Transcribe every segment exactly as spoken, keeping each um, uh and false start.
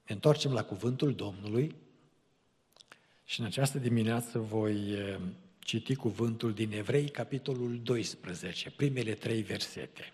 Ne întoarcem la cuvântul Domnului și în această dimineață voi citi cuvântul din Evrei, capitolul doisprezece, primele trei versete.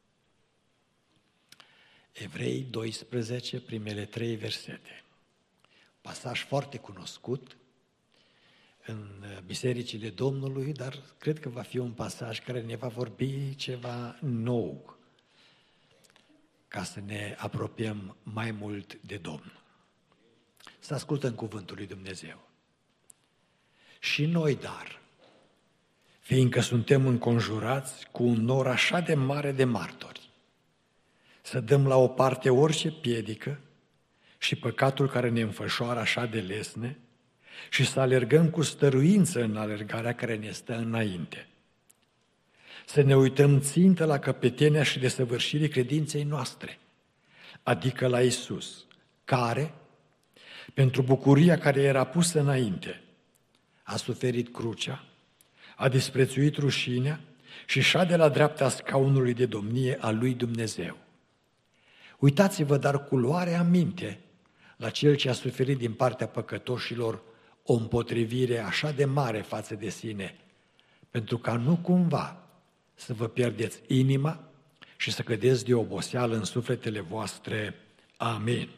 Evrei doisprezece, primele trei versete. Pasaj foarte cunoscut în bisericile Domnului, dar cred că va fi un pasaj care ne va vorbi ceva nou, ca să ne apropiem mai mult de Domnul. Să ascultăm cuvântul lui Dumnezeu. Și noi, dar, fiindcă suntem înconjurați cu un nor așa de mare de martori, să dăm la o parte orice piedică și păcatul care ne înfășoară așa de lesne și să alergăm cu stăruință în alergarea care ne stă înainte. Să ne uităm țintă la căpetenia și desăvârșirii credinței noastre, adică la Iisus, care, pentru bucuria care era pusă înainte, a suferit crucea, a disprețuit rușinea și șade la dreapta scaunului de domnie al lui Dumnezeu. Uitați-vă dar cu luare aminte la Cel ce a suferit din partea păcătoșilor o împotrivire așa de mare față de sine, pentru ca nu cumva să vă pierdeți inima și să cădeți de oboseală în sufletele voastre. Amin.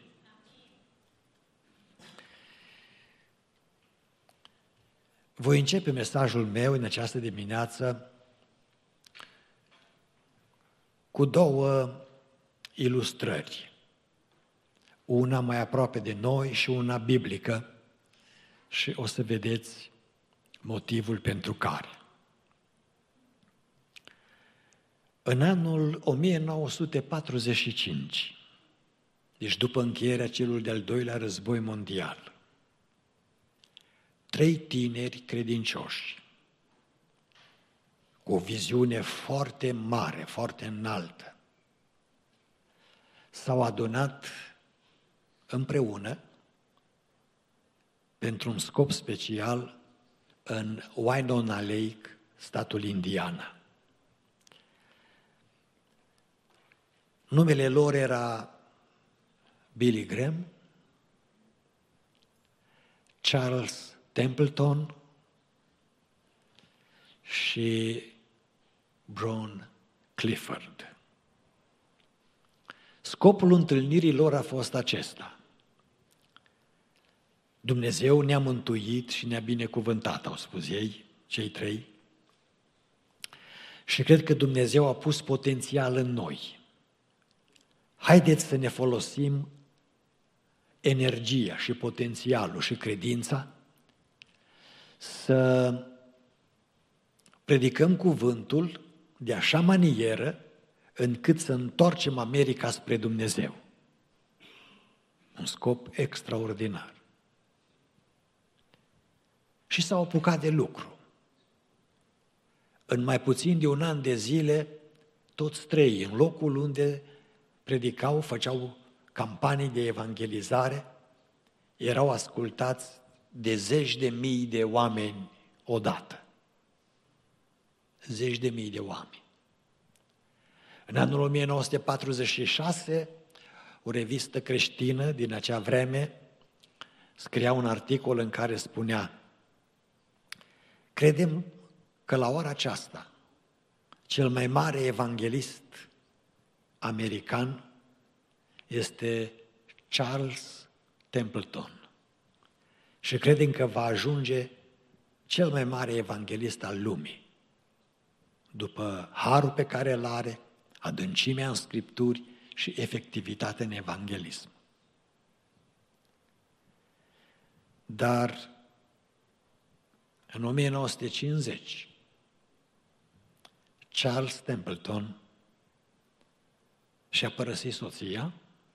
Voi începe mesajul meu în această dimineață cu două ilustrări. Una mai aproape de noi și una biblică și o să vedeți motivul pentru care. În anul o mie nouă sute patruzeci și cinci, deci după încheierea celui de-al doilea război mondial, trei tineri credincioși, cu o viziune foarte mare, foarte înaltă, s-au adunat împreună pentru un scop special în Winona Lake, statul Indiana. Numele lor era Billy Graham, Charles Templeton și Brown Clifford. Scopul întâlnirii lor a fost acesta. Dumnezeu ne-a mântuit și ne-a binecuvântat, au spus ei, cei trei. Și cred că Dumnezeu a pus potențial în noi. Haideți să ne folosim energia și potențialul și credința să predicăm cuvântul de așa manieră încât să întoarcem America spre Dumnezeu. Un scop extraordinar. Și s-au apucat de lucru. În mai puțin de un an de zile, toți trei, în locul unde predicau, făceau campanii de evangelizare, erau ascultați de zeci de mii de oameni odată. Zeci de mii de oameni. În anul o mie nouă sute patruzeci și șase, o revistă creștină din acea vreme scria un articol în care spunea: credem că la ora aceasta cel mai mare evanghelist american este Charles Templeton și credem că va ajunge cel mai mare evanghelist al lumii, după harul pe care îl are, adâncimea în Scripturi și efectivitatea în evanghelism. Dar în o mie nouă sute cincizeci, Charles Templeton și-a părăsit soția,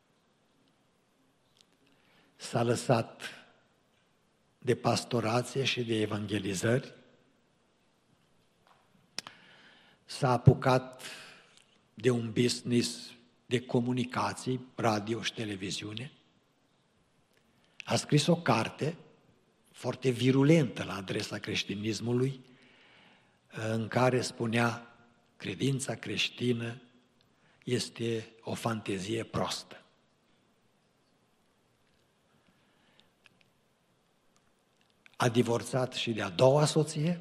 s-a lăsat de pastorație și de evangelizări, s-a apucat de un business de comunicații, radio și televiziune, a scris o carte foarte virulentă la adresa creștinismului, în care spunea: credința creștină este o fantezie proastă. a divorțat și de a doua soție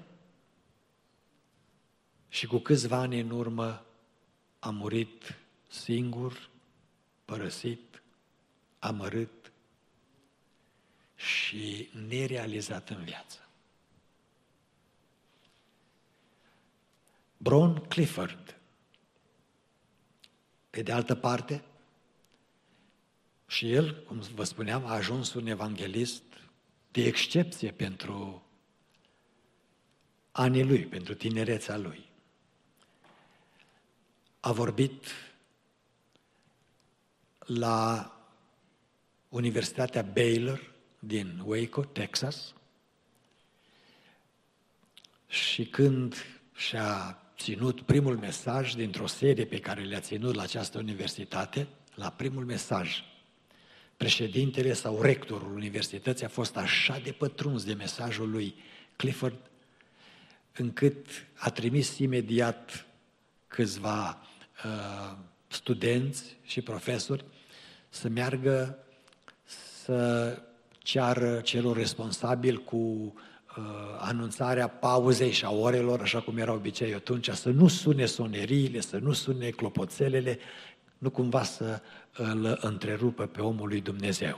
și cu câțiva ani în urmă a murit singur, părăsit, amărât și nerealizat în viață. Bron Clifford, pe de altă parte, și el, cum vă spuneam, a ajuns un evanghelist de excepție pentru anii lui, pentru tinerețea lui. A vorbit la Universitatea Baylor din Waco, Texas, și când și-a ținut primul mesaj dintr-o serie pe care le-a ținut la această universitate, la primul mesaj, președintele sau rectorul universității a fost așa de pătruns de mesajul lui Clifford, încât a trimis imediat câțiva uh, studenți și profesori să meargă să ceară celor responsabili cu uh, anunțarea pauzei și a orelor, așa cum era obicei atunci, să nu sune soneriile, să nu sune clopoțelele, nu cumva să îl întrerupă pe omul lui Dumnezeu.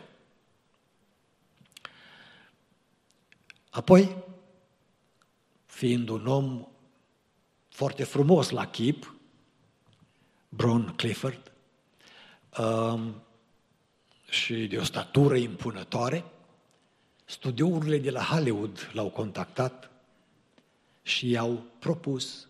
Apoi, fiind un om foarte frumos la chip, Bron Clifford, um, și de o statură impunătoare, studiourile de la Hollywood l-au contactat și i-au propus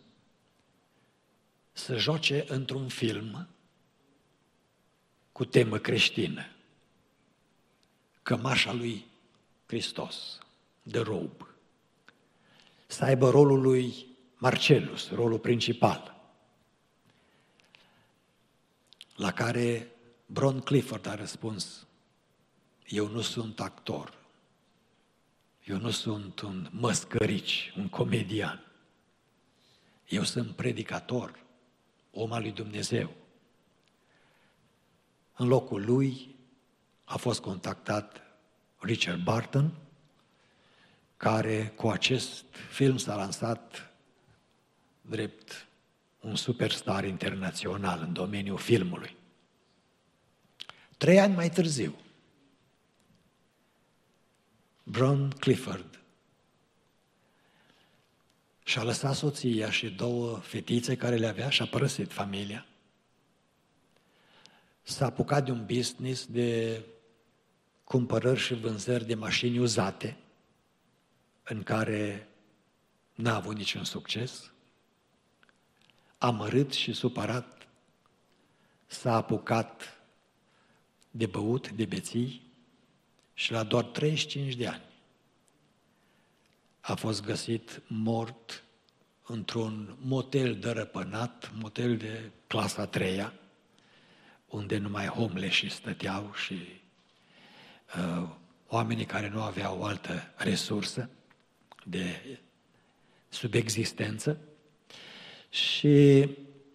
să joace într-un film cu temă creștină, Cămașa lui Hristos, The Robe, să aibă rolul lui Marcellus, rolul principal, la care Bron Clifford a răspuns: eu nu sunt actor, eu nu sunt un măscărici, un comedian, eu sunt predicator, om al lui Dumnezeu. În locul lui a fost contactat Richard Burton, care cu acest film s-a lansat drept un superstar internațional în domeniul filmului. Trei ani mai târziu, Bron Clifford și-a lăsat soția și două fetițe care le avea și a părăsit familia. S-a apucat de un business de cumpărări și vânzări de mașini uzate, în care n-a avut niciun succes. Amărât și supărat, s-a apucat de băut, de beții și la doar treizeci și cinci de ani a fost găsit mort într-un motel dărăpânat, motel de clasa a treia, unde numai homeless stăteau și uh, oamenii care nu aveau o altă resursă de subexistență. Și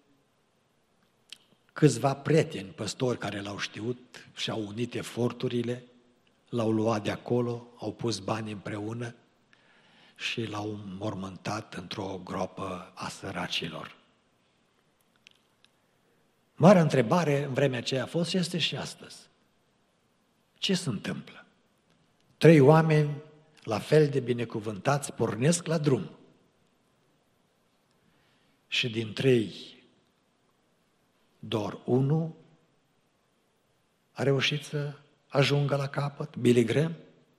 câțiva prieteni, păstori care l-au știut și-au unit eforturile, l-au luat de acolo, au pus bani împreună și l-au mormântat într-o groapă a săracilor. Marea întrebare în vremea aceea a fost și este și astăzi: ce se întâmplă? Trei oameni la fel de binecuvântați pornesc la drum și din trei doar unul a reușit să ajungă la capăt, Billy Graham?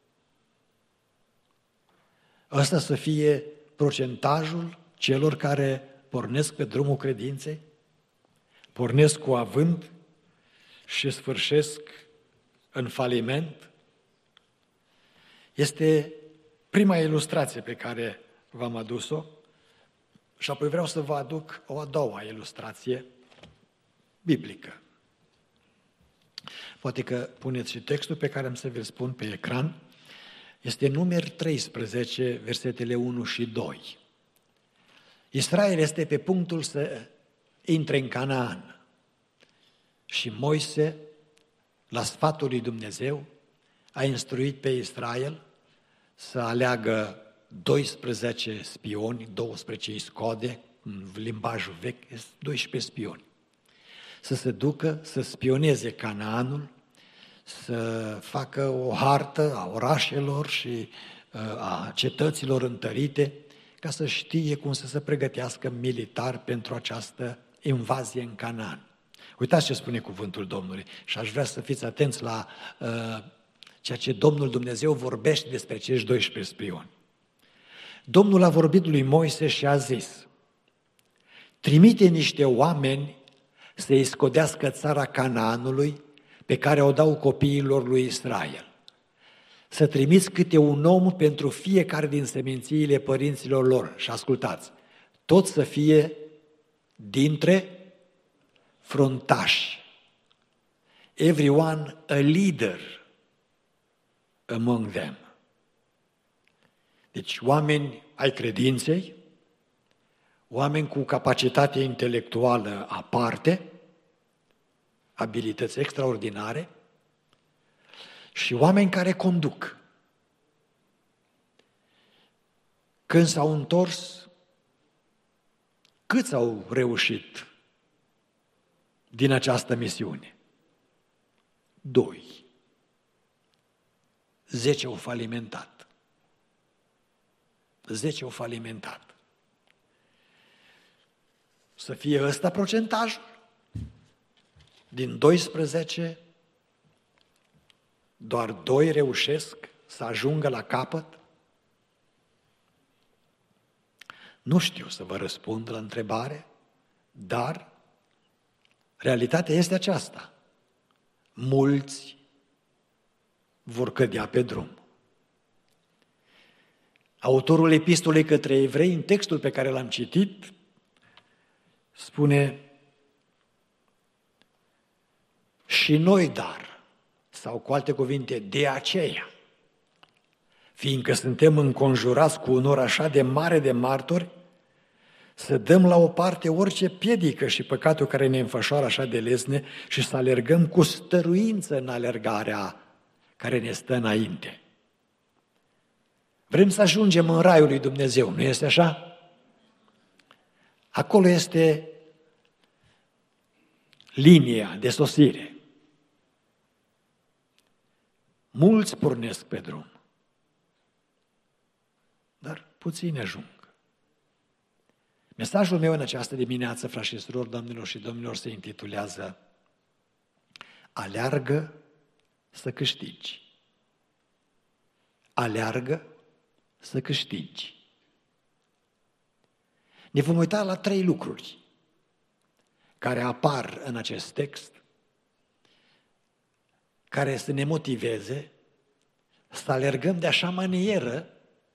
Ăsta să fie procentajul celor care pornesc pe drumul credinței? Pornesc cu avânt și sfârșesc în faliment? Este prima ilustrație pe care v-am adus-o și apoi vreau să vă aduc o a doua ilustrație biblică. Poate că puneți și textul pe care am să vi-l spun pe ecran. Este Numeri treisprezece, versetele unu și doi. Israel este pe punctul să intre în Canaan și Moise, la sfatul lui Dumnezeu, a instruit pe Israel să aleagă doisprezece spioni, douăsprezece iscode, în limbajul vechi, doisprezece spioni. Să se ducă, să spioneze Canaanul, să facă o hartă a orașelor și a cetăților întărite, ca să știe cum să se pregătească militar pentru această invazie în Canaan. Uitați ce spune cuvântul Domnului și aș vrea să fiți atenți la uh, ceea ce Domnul Dumnezeu vorbește despre acești doisprezece spioni. Domnul a vorbit lui Moise și a zis: trimite niște oameni să-i scodească țara Canaanului pe care o dau copiilor lui Israel. Să trimiți câte un om pentru fiecare din semințiile părinților lor. Și ascultați, tot să fie dintre fruntași. Everyone a leader among them. Deci oameni ai credinței, oameni cu capacitate intelectuală aparte, abilități extraordinare și oameni care conduc. Când s-au întors, câți au reușit din această misiune? Doi. Zece au falimentat. Zece au falimentat. Să fie ăsta procentajul? Din doisprezece, doar doi reușesc să ajungă la capăt? Nu știu să vă răspund la întrebare, dar realitatea este aceasta. Mulți vor cădea pe drum. Autorul epistolei către evrei, în textul pe care l-am citit, spune: și noi dar, sau cu alte cuvinte, de aceea, fiindcă suntem înconjurați cu un nor așa de mare de martori, să dăm la o parte orice piedică și păcatul care ne înfășoară așa de lesne și să alergăm cu stăruință în alergarea care ne stă înainte. Vrem să ajungem în raiul lui Dumnezeu, nu este așa? Acolo este linia de sosire. Mulți pornesc pe drum, dar puțini ajung. Mesajul meu în această dimineață, frați și surori, doamnelor și domnilor, se intitulează: aleargă să câștigi. Aleargă să câștigi. Ne vom uita la trei lucruri care apar în acest text, care să ne motiveze să alergăm de așa manieră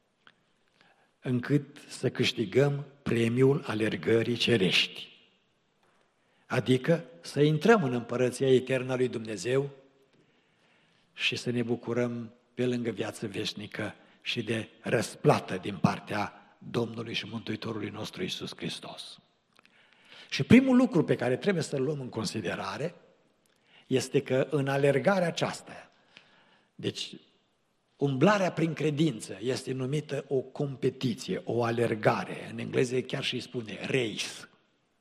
încât să câștigăm premiul alergării cerești. Adică să intrăm în împărăția eternă a lui Dumnezeu și să ne bucurăm pe lângă viață veșnică și de răsplată din partea Domnului și Mântuitorului nostru Iisus Hristos. Și primul lucru pe care trebuie să-l luăm în considerare este că în alergarea aceasta, deci umblarea prin credință, este numită o competiție, o alergare. În engleză chiar și spune race.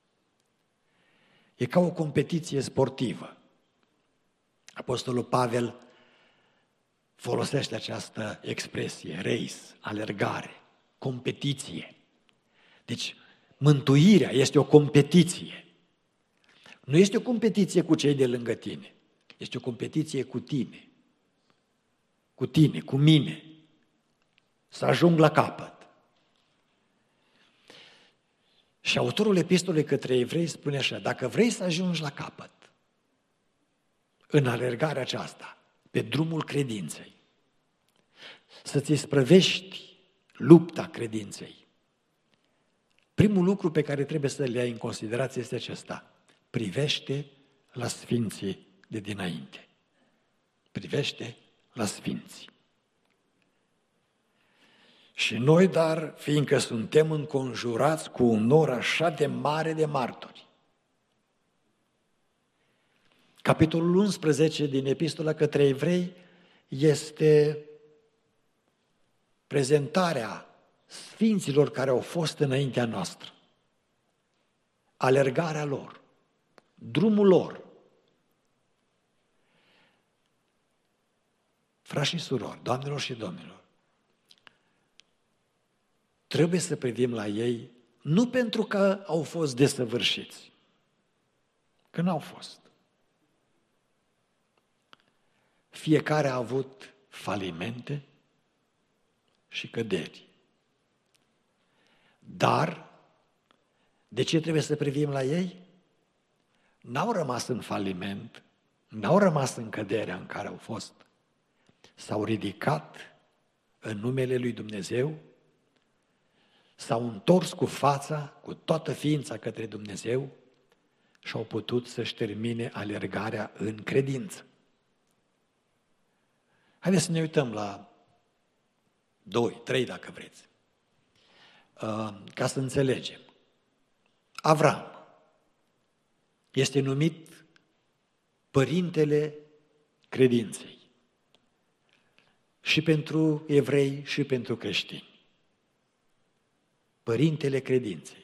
E ca o competiție sportivă. Apostolul Pavel folosește această expresie, race, alergare, competiție. Deci, mântuirea este o competiție. Nu este o competiție cu cei de lângă tine, este o competiție cu tine. Cu tine, cu mine, să ajung la capăt. Și autorul epistolei către evrei spune așa: dacă vrei să ajungi la capăt în alergarea aceasta, pe drumul credinței, să-ți isprăvești lupta credinței, primul lucru pe care trebuie să le ai în considerație este acesta: privește la sfinții de dinainte. Privește la sfinți. Și noi, dar, fiindcă suntem înconjurați cu un nor așa de mare de martori. Capitolul unsprezece din Epistola către Evrei este prezentarea sfinților care au fost înaintea noastră, alergarea lor, drumul lor. Frați și surori, doamnelor și domnilor, trebuie să privim la ei nu pentru că au fost desăvârșiți, că n-au fost. Fiecare a avut falimente și căderi. Dar, de ce trebuie să privim la ei? N-au rămas în faliment, n-au rămas în căderea în care au fost. S-au ridicat în numele lui Dumnezeu, s-au întors cu fața, cu toată ființa către Dumnezeu și au putut să-și termine alergarea în credință. Haideți să ne uităm la doi, trei dacă vreți, ca să înțelegem. Avram este numit părintele credinței și pentru evrei și pentru creștini. Părintele credinței.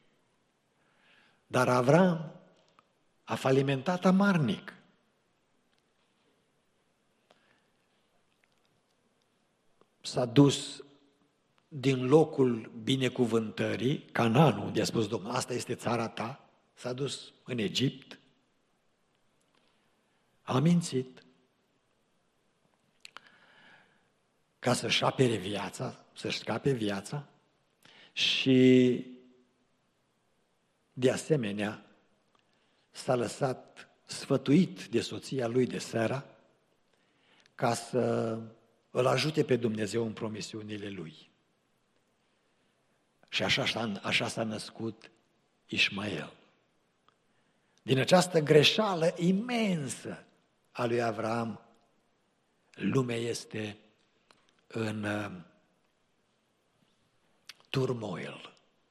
Dar Avram a falimentat amarnic. S-a dus din locul binecuvântării, Canaanul, unde a spus Domnul, asta este țara ta, s-a dus în Egipt, a mințit ca să-și apere viața, să-și scape viața și de asemenea s-a lăsat sfătuit de soția lui de Sara ca să îl ajute pe Dumnezeu în promisiunile lui. Și așa, așa s-a născut Ismael. Din această greșeală imensă a lui Avram, lumea este în uh, turmoil,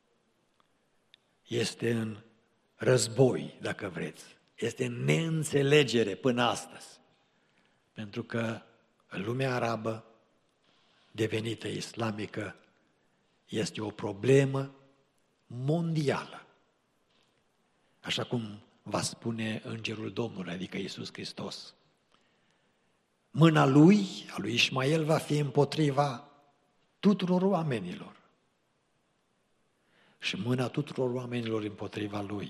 este în război, dacă vreți, este în neînțelegere până astăzi, pentru că lumea arabă devenită islamică este o problemă mondială, așa cum va spune Îngerul Domnului, adică Iisus Hristos. Mâna lui, a lui Ismael, va fi împotriva tuturor oamenilor și mâna tuturor oamenilor împotriva lui.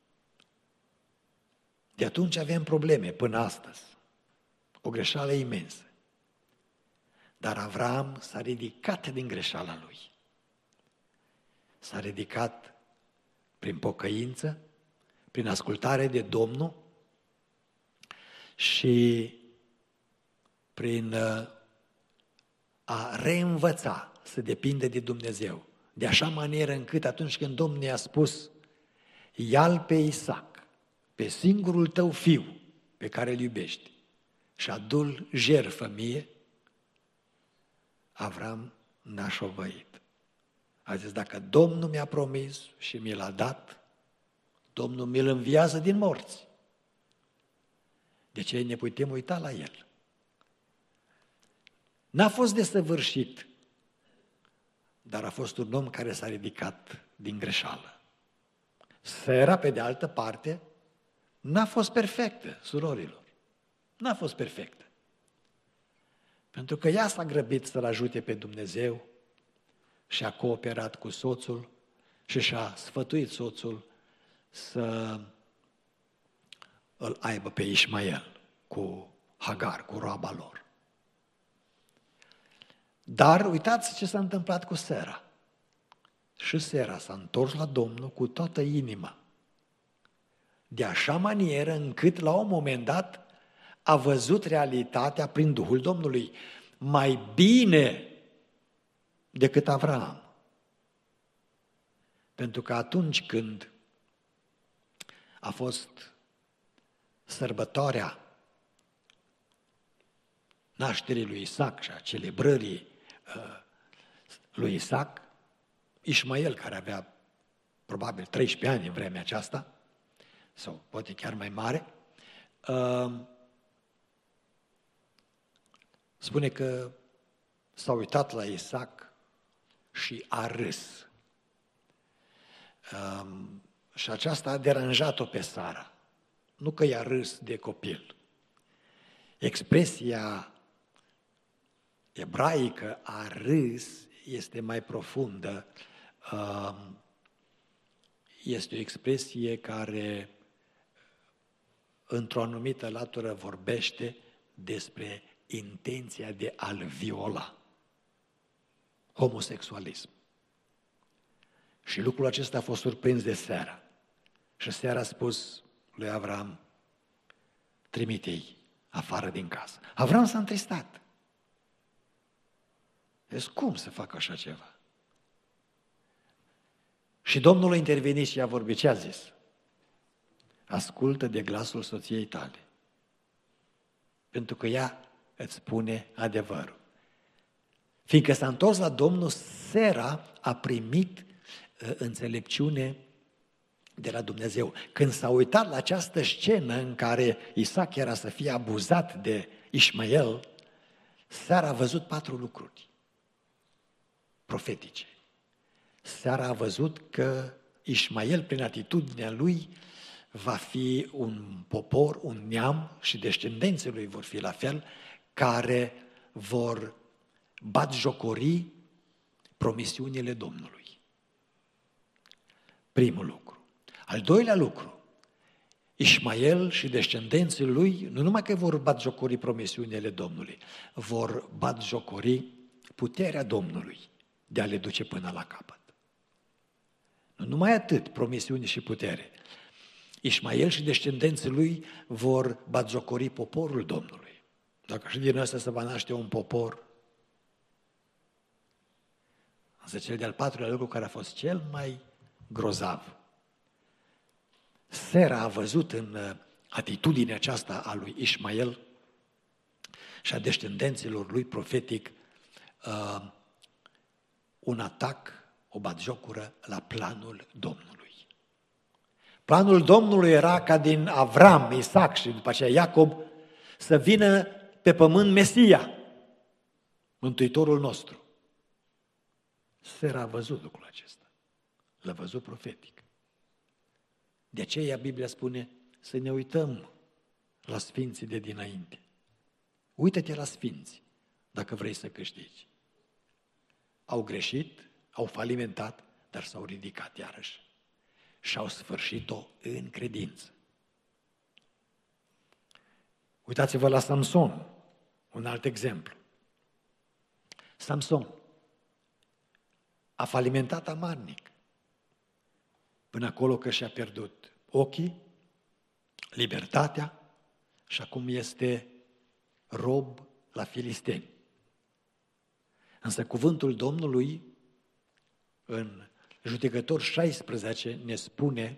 De atunci avem probleme până astăzi, o greșeală imensă. Dar Avram s-a ridicat din greșeala lui. S-a ridicat prin pocăință, prin ascultare de Domnul și prin a reînvăța să depinde de Dumnezeu. De așa manieră încât atunci când Domnul i-a spus, ia-l pe Isaac, pe singurul tău fiu pe care îl iubești și adu-l jertfă mie, Avram n-a șovăit. A zis, dacă Domnul mi-a promis și mi l-a dat, Domnul mi-l înviază din morți. De ce ne putem uita la el? N-a fost desăvârșit, dar a fost un om care s-a ridicat din greșeală. Sara, pe de altă parte, n-a fost perfectă, surorilor. N-a fost perfectă. Pentru că ea s-a grăbit să-L ajute pe Dumnezeu și a cooperat cu soțul și și-a sfătuit soțul să îl aibă pe Ismael cu Hagar, cu roaba lor. Dar uitați ce s-a întâmplat cu Sara. Și Sara s-a întors la Domnul cu toată inima. De așa manieră încât la un moment dat a văzut realitatea prin Duhul Domnului mai bine decât Avram. Pentru că atunci când a fost sărbătoarea nașterii lui Isaac și a celebrării uh, lui Isaac, Ismael, care avea probabil treisprezece ani în vremea aceasta, sau poate chiar mai mare, uh, spune că s-a uitat la Isaac și a râs. Um, și aceasta a deranjat-o pe Sara. Nu că i-a râs de copil. Expresia ebraică a râs este mai profundă. Um, este o expresie care într-o anumită latură vorbește despre intenția de a-l viola. Homosexualism. Și lucrul acesta a fost surprins de Sara. Și Sara a spus lui Avram, trimite-i afară din casă. Avram s-a întristat. Deci cum să facă așa ceva? Și Domnul a intervenit și a vorbit. Ce a zis? Ascultă de glasul soției tale. Pentru că ea îți spune adevărul. Fiindcă s-a întors la Domnul, Sara a primit uh, înțelepciune de la Dumnezeu. Când s-a uitat la această scenă în care Isaac era să fie abuzat de Ismael, Sara a văzut patru lucruri profetice. Sara a văzut că Ismael, prin atitudinea lui, va fi un popor, un neam și descendenții lui vor fi la fel, care vor batjocori promisiunile Domnului. Primul lucru. Al doilea lucru, Ismael și descendenții lui nu numai că vor batjocori promisiunile Domnului, vor batjocori puterea Domnului de a le duce până la capăt. Nu numai atât, promisiuni și putere. Ismael și descendenții lui vor batjocori poporul Domnului. Dacă și din ăsta se va naște un popor. Însă cel de-al patrulea lucru care a fost cel mai grozav. Sara a văzut în atitudinea aceasta a lui Ismael și a descendenților lui profetic uh, un atac, o batjocură la planul Domnului. Planul Domnului era ca din Avram, Isaac și după aceea Iacob să vină pe pământ Mesia, Mântuitorul nostru. Sara a văzut lucrul acesta, l-a văzut profetic. De aceea Biblia spune să ne uităm la sfinții de dinainte. Uită-te la sfinți dacă vrei să câștigi. Au greșit, au falimentat, dar s-au ridicat iarăși și au sfârșit-o în credință. Uitați-vă la Samson, un alt exemplu. Samson a falimentat amarnic până acolo că și-a pierdut ochii, libertatea și acum este rob la filisteni. Însă cuvântul Domnului în Judecători șaisprezece ne spune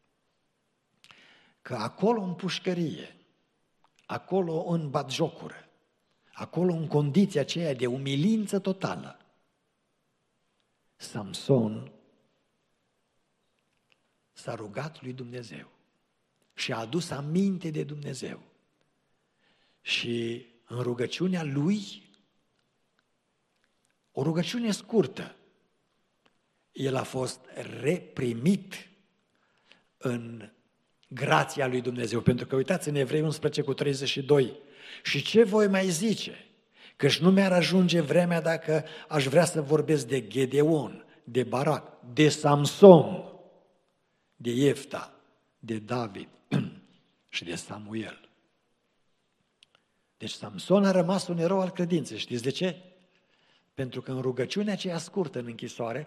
că acolo în pușcărie, acolo în batjocură, acolo în condiția aceea de umilință totală, Samson s-a rugat lui Dumnezeu și a adus aminte de Dumnezeu. Și în rugăciunea lui, o rugăciune scurtă, el a fost reprimit în grația lui Dumnezeu. Pentru că uitați în Evrei unsprezece cu treizeci și doi. Și ce voi mai zice? Căci nu mi-ar ajunge vremea dacă aș vrea să vorbesc de Gedeon, de Barac, de Samson, de Iefta, de David și de Samuel. Deci Samson a rămas un erou al credinței. Știți de ce? Pentru că în rugăciunea aceea scurtă în închisoare,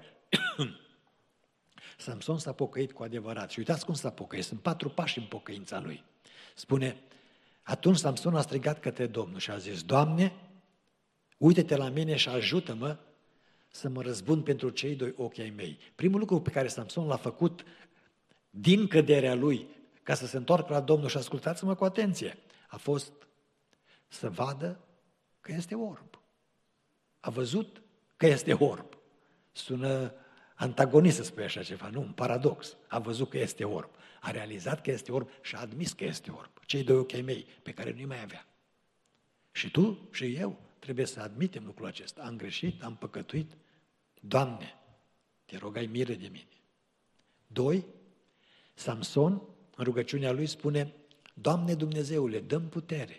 Samson s-a pocăit cu adevărat. Și uitați cum s-a pocăit. Sunt patru pași în pocăința lui. Spune, atunci Samson a strigat către Domnul și a zis, Doamne, uite-te la mine și ajută-mă să mă răzbun pentru cei doi ochi ai mei. Primul lucru pe care Samson l-a făcut din căderea lui, ca să se întoarcă la Domnul, și ascultați-mă cu atenție, a fost să vadă că este orb. A văzut că este orb. Sună antagonist să spui așa ceva, nu, un paradox. A văzut că este orb. A realizat că este orb și a admis că este orb. Cei doi ochi ai mei, pe care nu-i mai avea. Și tu și eu trebuie trebuie să admitem lucrul acesta. Am greșit, am păcătuit. Doamne, te rog, ai milă de mine. Doi, Samson, în rugăciunea lui, spune, Doamne Dumnezeule, dă-mi putere.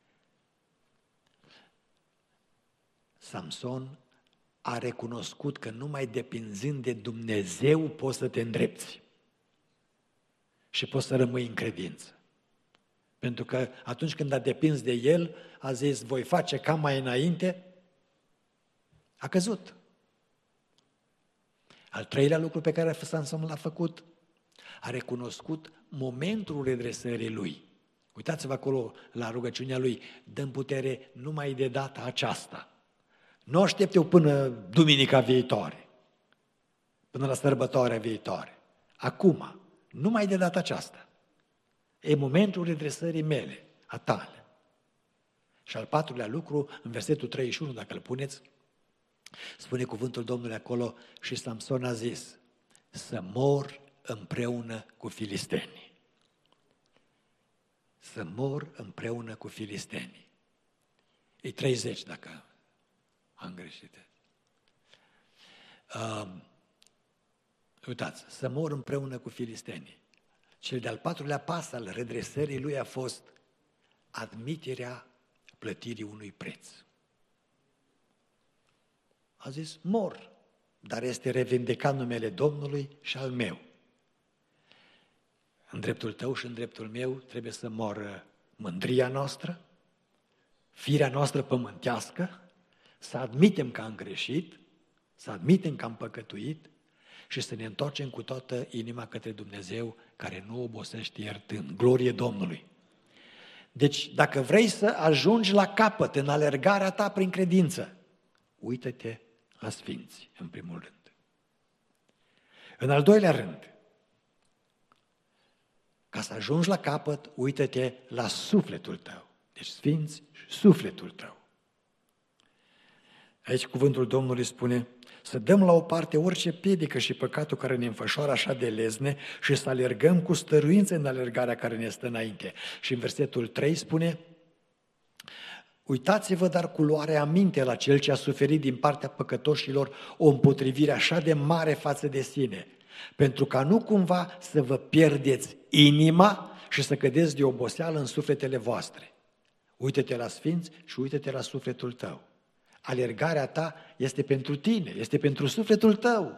Samson a recunoscut că numai depinzând de Dumnezeu poți să te îndrepți și poți să rămâi în credință. Pentru că atunci când a depins de el, a zis, voi face ca mai înainte, a căzut. Al treilea lucru pe care Samson l-a făcut, a recunoscut momentul redresării lui. Uitați-vă acolo la rugăciunea lui, dă-mi putere numai de data aceasta. Nu aștept eu până duminica viitoare, până la sărbătoarea viitoare. Acum, numai de data aceasta. E momentul redresării mele, a tale. Și al patrulea lucru, în versetul treizeci și unu, dacă îl puneți, spune cuvântul Domnului acolo, și Samson a zis, să mor împreună cu filistenii. Să mor împreună cu filistenii. E treizeci dacă am greșit. Uh, uitați, să mor împreună cu filistenii. Cel de-al patrulea pas al redresării lui a fost admiterea plătirii unui preț. A zis, mor, dar este revindecat numele Domnului și al meu. În dreptul tău și în dreptul meu trebuie să moră mândria noastră, firea noastră pământească, să admitem că am greșit, să admitem că am păcătuit și să ne întoarcem cu toată inima către Dumnezeu care nu obosește iertând. Glorie Domnului! Deci, dacă vrei să ajungi la capăt în alergarea ta prin credință, uită-te la sfinți, în primul rând. În al doilea rând, ca să ajungi la capăt, uită-te la sufletul tău. Deci sfinți și sufletul tău. Aici cuvântul Domnului spune, să dăm la o parte orice piedică și păcatul care ne înfășoară așa de lezne și să alergăm cu stăruință în alergarea care ne stă înainte. Și în versetul trei spune, uitați-vă dar cu luare aminte la cel ce a suferit din partea păcătoșilor o împotrivire așa de mare față de sine, pentru ca nu cumva să vă pierdeți inima și să cădeți de oboseală în sufletele voastre. Uită-te la sfinți și uită-te la sufletul tău. Alergarea ta este pentru tine, este pentru sufletul tău,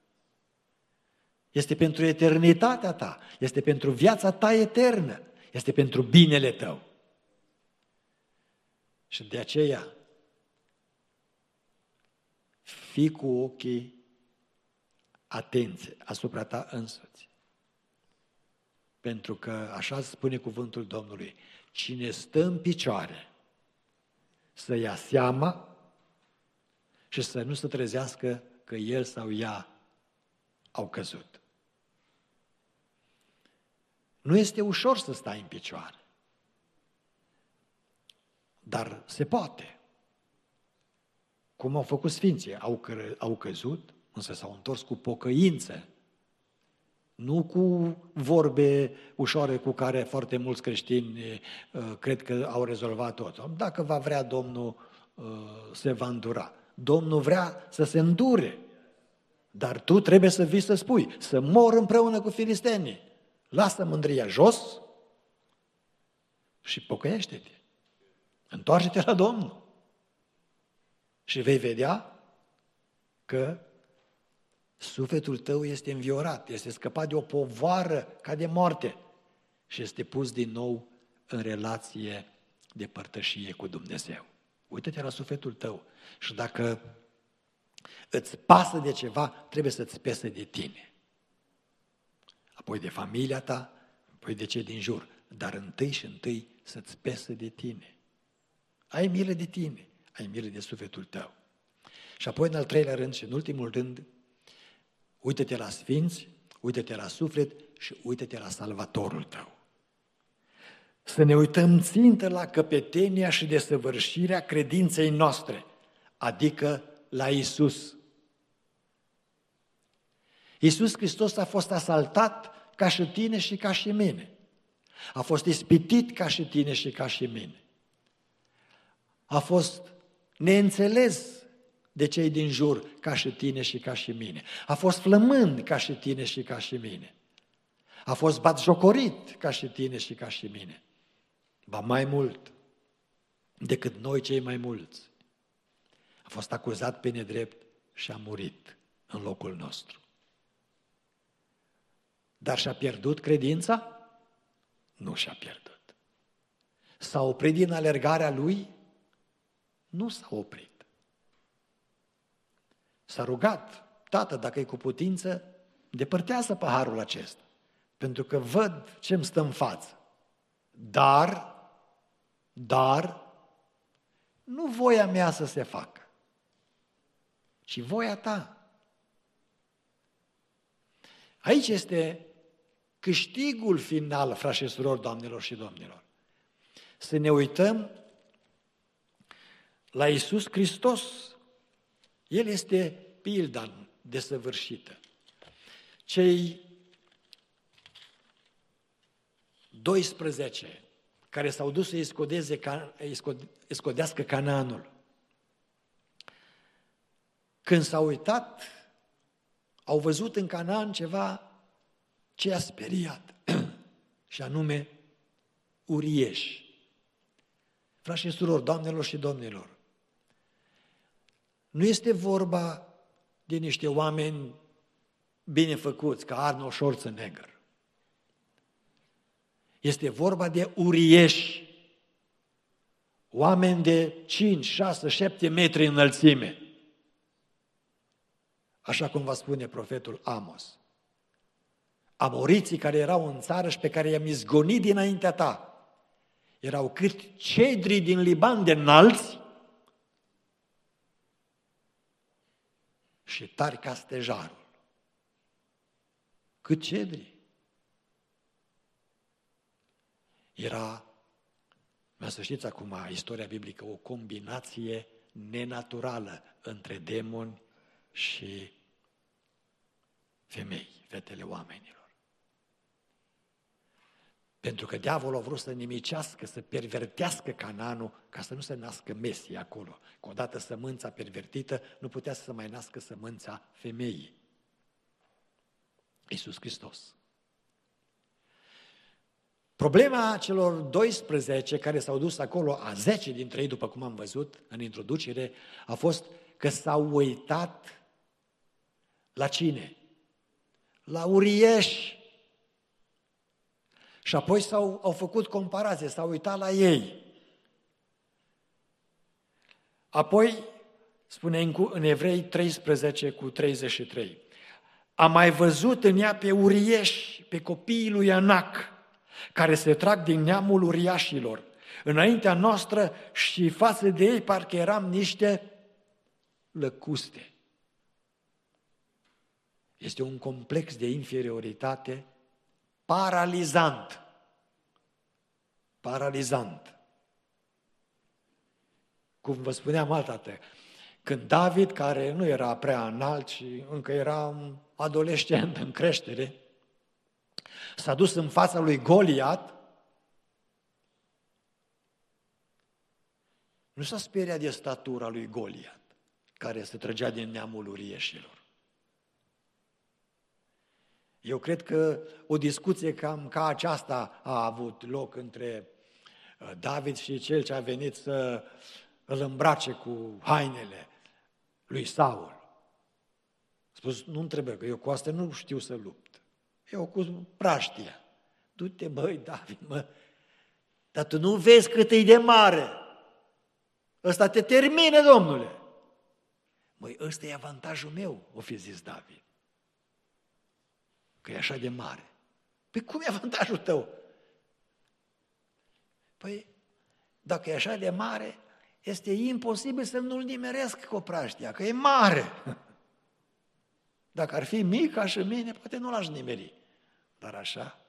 este pentru eternitatea ta, este pentru viața ta eternă, este pentru binele tău. Și de aceea, fii cu ochii atenți asupra ta însuți. Pentru că, așa spune cuvântul Domnului, cine stă în picioare să ia seama și să nu se trezească că el sau ea au căzut. Nu este ușor să stai în picioare, dar se poate. Cum au făcut sfinții, au, că, au căzut, însă s-au întors cu pocăință, nu cu vorbe ușoare cu care foarte mulți creștini uh, cred că au rezolvat tot. Dacă va vrea Domnul, uh, se va îndura. Domnul vrea să se îndure, dar tu trebuie să vii să spui, să mor împreună cu filistenii. Lasă mândria jos și pocăiește-te. Întoarce-te la Domnul și vei vedea că sufletul tău este înviorat, este scăpat de o povară ca de moarte și este pus din nou în relație de părtășie cu Dumnezeu. Uită-te la sufletul tău și dacă îți pasă de ceva, trebuie să-ți pese de tine. Apoi de familia ta, apoi de cei din jur, dar întâi și întâi să-ți pese de tine. Ai milă de tine, ai milă de sufletul tău. Și apoi în al treilea rând și în ultimul rând, uită-te la sfinți, uită-te la suflet și uită-te la salvatorul tău. Să ne uităm țintă la căpetenia și desăvârșirea credinței noastre, adică la Iisus. Iisus Hristos a fost asaltat ca și tine și ca și mine. A fost ispitit ca și tine și ca și mine. A fost neînțeles de cei din jur, ca și tine și ca și mine. A fost flămând ca și tine și ca și mine. A fost batjocorit ca și tine și ca și mine. Ba mai mult decât noi cei mai mulți. A fost acuzat pe nedrept și a murit în locul nostru. Dar și-a pierdut credința? Nu și-a pierdut. S-a oprit din alergarea lui? Nu s-a oprit. S-a rugat: Tată, dacă e cu putință, depărtează paharul acesta, pentru că văd ce-mi stă în față. Dar, dar, nu voia mea să se facă, ci voia ta. Aici este câștigul final, frați și surori, doamnelor și domnilor. Să ne uităm la Iisus Hristos. El este pilda desăvârșită. Cei doisprezece care s-au dus să scodeze, scodească Canaanul, când s-au uitat, au văzut în Canaan ceva ce a speriat, și anume urieși. Frați și surori, doamnelor și domnilor, nu este vorba de niște oameni bine făcuți, ca Arnold Schwarzenegger. Este vorba de urieși, oameni de cinci, șase, șapte metri înălțime, așa cum va spune profetul Amos. Amoriții care erau în țară și pe care i-am izgonit dinaintea ta, erau cât cedrii din Liban de înalți și tari ca stejarul. Cât cedri. Era, mă să știți acum, istoria biblică, o combinație nenaturală între demoni și femei, fetele oamenilor. Pentru că diavolul a vrut să nimicească, să pervertească Canaanul, ca să nu se nască Mesia acolo. Că odată sămânța pervertită nu putea să mai nască sămânța femeii. Iisus Hristos. Problema celor doisprezece care s-au dus acolo, a zece dintre ei, după cum am văzut în introducere, a fost că s-au uitat la cine? La urieși. Și apoi s-au, au făcut comparație, s-au uitat la ei. Apoi, spune în Evrei treisprezece cu treizeci și trei, am mai văzut în ea pe urieși, pe copiii lui Anac, care se trag din neamul uriașilor. Înaintea noastră și față de ei parcă eram niște lăcuste. Este un complex de inferioritate paralizant. Paralizant. Cum vă spuneam altădată, când David, care nu era prea înalt și încă era un adolescent în creștere, s-a dus în fața lui Goliat, nu s-a speriat de statura lui Goliat, care se trăgea din neamul urieșilor. Eu cred că o discuție cam ca aceasta a avut loc între David și cel ce a venit să îl îmbrace cu hainele lui Saul. A spus, nu-mi trebuie, că eu cu asta nu știu să lupt. Eu cu praștia. Du-te, băi, David, mă, dar tu nu vezi cât e de mare. Ăsta te termină, domnule. Măi, ăsta e avantajul meu, o fi zis David. Că e așa de mare. Păi cum e avantajul tău? Păi, dacă e așa de mare, este imposibil să nu-l nimeresc cu praștia, că e mare. Dacă ar fi mic ca și mine, poate nu l-aș nimeri. Dar așa,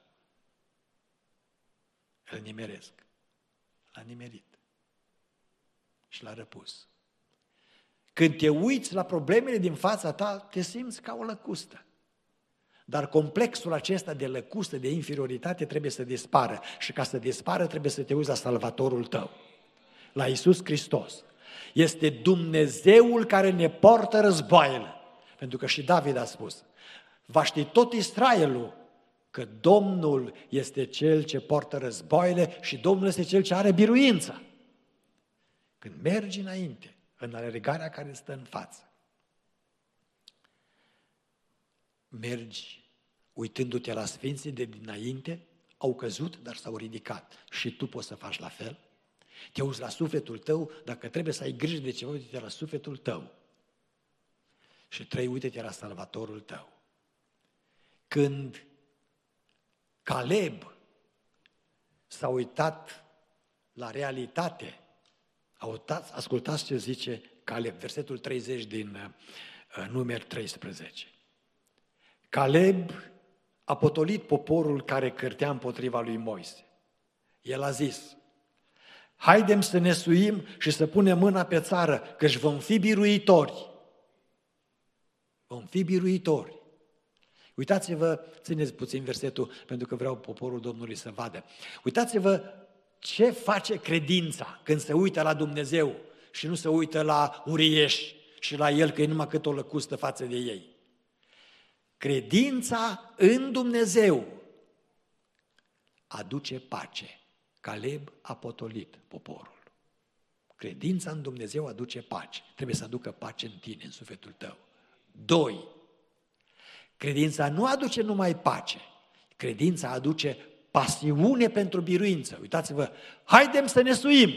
îl nimeresc. L-a nimerit și l-a răpus. Când te uiți la problemele din fața ta, te simți ca o lăcustă. Dar complexul acesta de lăcustă, de inferioritate trebuie să dispară. Și ca să dispară trebuie să te uiți la Salvatorul tău, la Iisus Hristos. este Dumnezeul care ne poartă războaiele. Pentru că și David a spus, va ști tot Israelul că Domnul este Cel ce poartă războaiele și Domnul este Cel ce are biruința. Când mergi înainte, în alergarea care stă în față, mergi uitându-te la sfinții de dinainte, au căzut, dar s-au ridicat. Și tu poți să faci la fel. Te uiți la sufletul tău, dacă trebuie să ai grijă de ceva, uite-te la sufletul tău. Și trei, uite-te la Salvatorul tău. Când Caleb s-a uitat la realitate, a uitat, ascultați ce zice Caleb, versetul treizeci din uh, Numeri treisprezece. Caleb a potolit poporul care cârtea împotriva lui Moise. El a zis, haidem să ne suim și să punem mâna pe țară, căci vom fi biruitori. Vom fi biruitori. Uitați-vă, țineți puțin versetul, pentru că vreau poporul Domnului să vadă. Uitați-vă ce face credința când se uită la Dumnezeu și nu se uită la urieși și la El, că e numai cât o lăcustă față de ei. Credința în Dumnezeu aduce pace. Caleb a potolit poporul. Credința în Dumnezeu aduce pace. Trebuie să aducă pace în tine, în sufletul tău. Doi, credința nu aduce numai pace. Credința aduce pasiune pentru biruință. Uitați-vă, haidem să ne suim.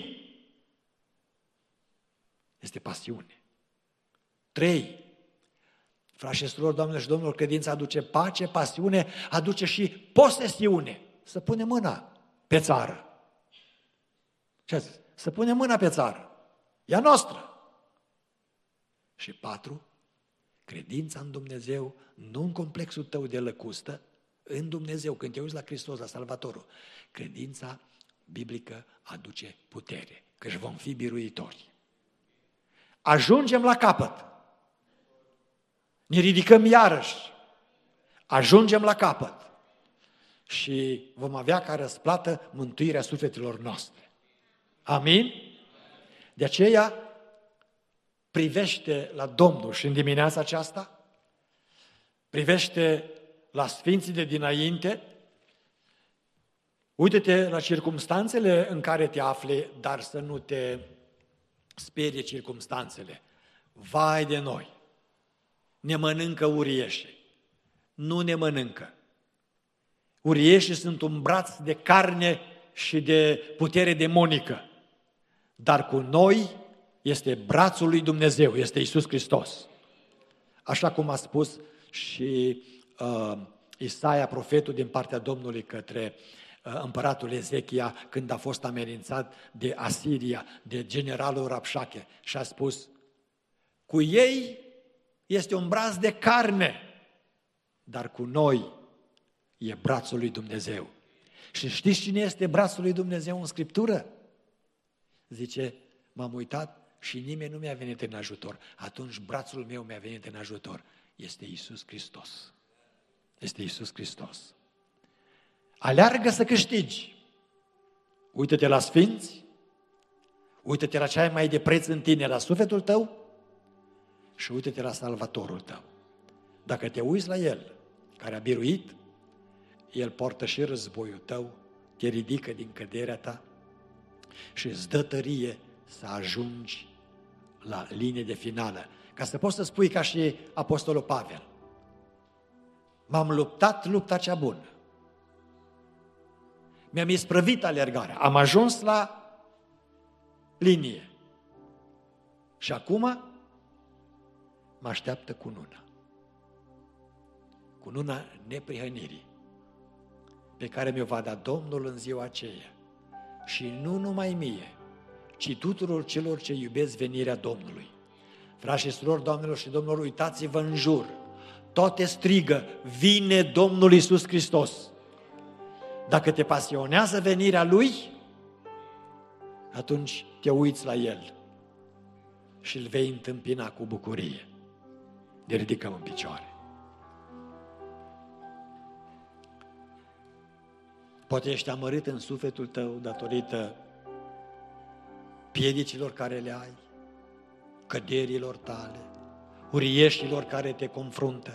Este pasiune. Trei, frați și surori, doamnelor și domnilor, credința aduce pace, pasiune, aduce și posesiune. Să punem mâna pe țară. Ce ați zis? Să punem mâna pe țară. E a noastră. Și patru, credința în Dumnezeu, nu în complexul tău de lăcustă, în Dumnezeu, când te uiți la Hristos, la Salvatorul. Credința biblică aduce putere, căci vom fi biruitori. Ajungem la capăt. Ne ridicăm iarăși. Ajungem la capăt. Și vom avea ca răsplată mântuirea sufletelor noastre. Amin? De aceea, privește la Domnul și în dimineața aceasta, privește la sfinții de dinainte, uite-te la circumstanțele în care te afli, dar să nu te sperie circumstanțele. Vai de noi! Ne mănâncă urieșii. Nu ne mănâncă. Urieșii sunt un braț de carne și de putere demonică. Dar cu noi este brațul lui Dumnezeu, este Iisus Hristos. Așa cum a spus și uh, Isaia, profetul din partea Domnului către uh, împăratul Ezechia, când a fost amenințat de Asiria, de generalul Rabșache, și a spus, cu ei este un braț de carne, dar cu noi e brațul lui Dumnezeu. Și știți cine este brațul lui Dumnezeu în Scriptură? Zice, m-am uitat și nimeni nu mi-a venit în ajutor. Atunci brațul meu mi-a venit în ajutor. Este Iisus Hristos. Este Iisus Hristos. Aleargă să câștigi. Uită-te la sfinți, uită-te la ce ai mai de preț în tine, la sufletul tău și uită-te la Salvatorul tău. Dacă te uiți la El, care a biruit, El poartă și războiul tău, te ridică din căderea ta și îți dă tărie să ajungi la linie de finală. Ca să poți să spui ca și Apostolul Pavel, m-am luptat lupta cea bună, mi-am isprăvit alergarea, am ajuns la linie și acum mă așteaptă cununa. Cununa neprihănirii pe care mi-o va da Domnul în ziua aceea. Și nu numai mie, ci tuturor celor ce iubesc venirea Domnului. Frați și surori, doamnelor și domnilor, uitați-vă în jur. Toate strigă, vine Domnul Iisus Hristos. Dacă te pasionează venirea Lui, atunci te uiți la El și îl vei întâmpina cu bucurie. Ne ridicăm în picioare. Poate ești amărât în sufletul tău datorită piedicilor care le ai, căderilor tale, urieșilor care te confruntă.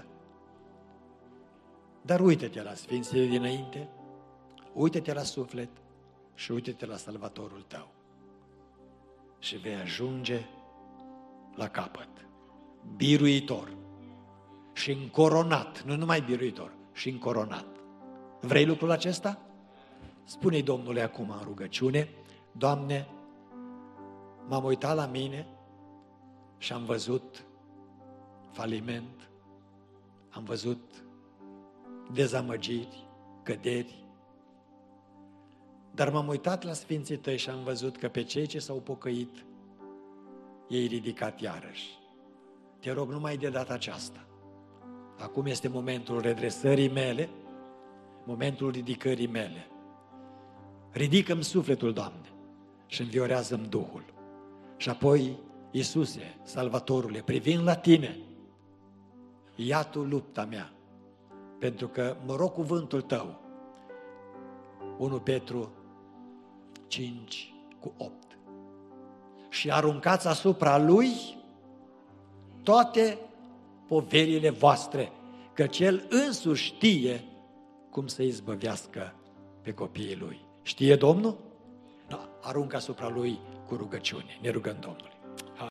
Dar uită-te la sfinții dinainte, uită-te la suflet și uită-te la Salvatorul tău. Și vei ajunge la capăt, biruitor și încoronat, nu numai biruitor, și încoronat. Vrei lucrul acesta? Spune-i Domnului acum în rugăciune: Doamne, m-am uitat la mine și am văzut faliment, am văzut dezamăgiri, căderi, dar m-am uitat la sfinții tăi și am văzut că pe cei ce s-au pocăit, ei ridicat iarăși. Te rog numai de data aceasta. Acum este momentul redresării mele, momentul ridicării mele. Ridică-mi sufletul, Doamne, și înviorează-mi Duhul. Și apoi, Iisuse, Salvatorule, privind la Tine, ia Tu lupta mea, pentru că mă rog cuvântul Tău. unu Petru cinci cu opt. Și aruncați asupra Lui toate poverile voastre, căci El însuși știe cum să izbăvească pe copiii Lui. Știe Domnul? Da, aruncă asupra Lui cu rugăciune. Ne rugăm Domnului.